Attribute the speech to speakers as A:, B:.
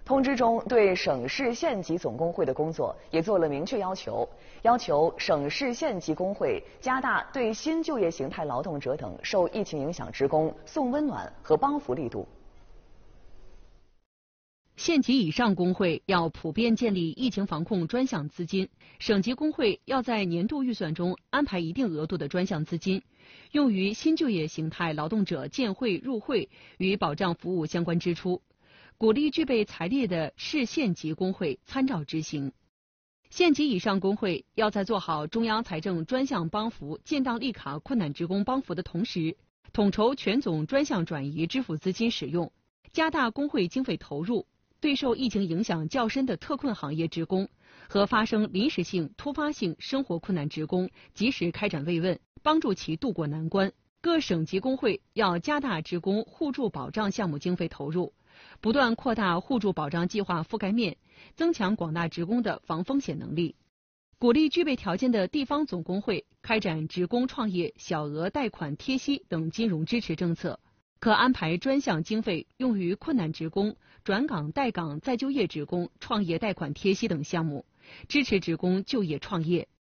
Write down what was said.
A: 通知中对省市县级总工会的工作也做了明确要求，要求省市县级工会加大对新就业形态劳动者等受疫情影响职工送温暖和帮扶力度。
B: 县级以上工会要普遍建立疫情防控专项资金，省级工会要在年度预算中安排一定额度的专项资金，用于新就业形态劳动者建会入会与保障服务相关支出，鼓励具备财力的市县级工会参照执行。县级以上工会要在做好中央财政专项帮扶建档立卡困难职工帮扶的同时，统筹全总专项转移支付资金使用，加大工会经费投入，对受疫情影响较深的特困行业职工和发生临时性、突发性生活困难职工及时开展慰问，帮助其渡过难关。各省级工会要加大职工互助保障项目经费投入，不断扩大互助保障计划覆盖面，增强广大职工的防风险能力。鼓励具备条件的地方总工会开展职工创业小额贷款贴息等金融支持政策，可安排专项经费用于困难职工、转岗待岗再就业职工创业贷款贴息等项目，支持职工就业创业。